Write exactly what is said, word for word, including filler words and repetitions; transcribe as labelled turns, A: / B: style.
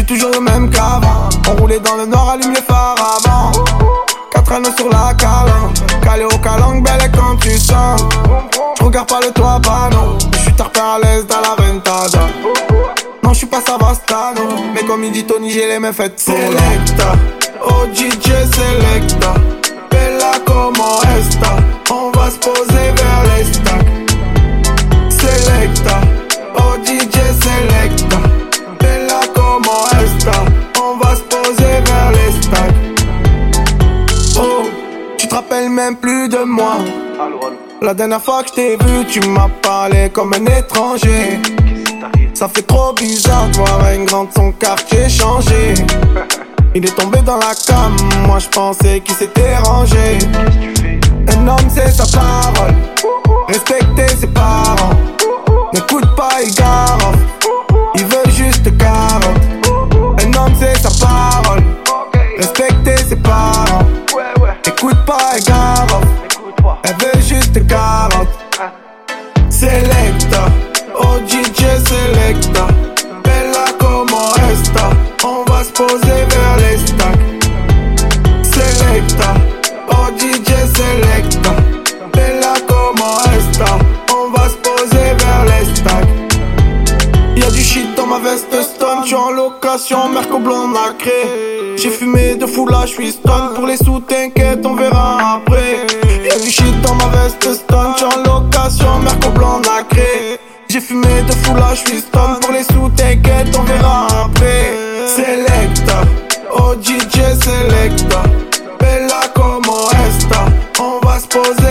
A: toujours le même qu'avant. On roulait dans le nord, allume les phares avant. Quatre anneaux sur la calanque, calé au calanque, belle et quand tu sens. Je regarde pas le toit panneau, je suis tarpé à l'aise dans la ventada. Non, je suis pas Savastano, mais comme il dit Tony, j'ai les mains faites pour Selecta, oh D J Selecta, bella como esta. On va se poser vers les stacks. Selecta, oh D J Selecta, bella como esta. On va se poser vers les stacks. Oh, tu te rappelles même plus de moi. La dernière fois que je t'ai vu, tu m'as parlé comme un étranger. Ça fait trop bizarre de voir un grand de son quartier changer. Il est tombé dans la cam, moi je pensais qu'il s'était rangé. Un homme c'est sa parole, respecter ses parents. N'écoute pas, il garotte, il veut juste carotte. Un homme c'est sa parole, respecter ses parents. Écoute pas, il garotte, elle veut juste carotte. Selecta, oh D J Selecta, bella como esta. On va se poser vers les stacks. Selecta, oh D J Selecta, bella como esta. On va se poser vers les stacks. Y'a du shit dans ma veste stone, j'suis en location, Merco blond nacré. J'ai fumé de fou là, j'suis stone. Pour les sous t'inquiète, on verra après. Y'a du shit dans ma veste stone, j'suis en location, Merco blond nacré. J'ai fumé de fou là, j'suis stone. Pour les sous t'inquiète, on verra après. Selecta, oh D J Selecta, bella como esta. On va se poser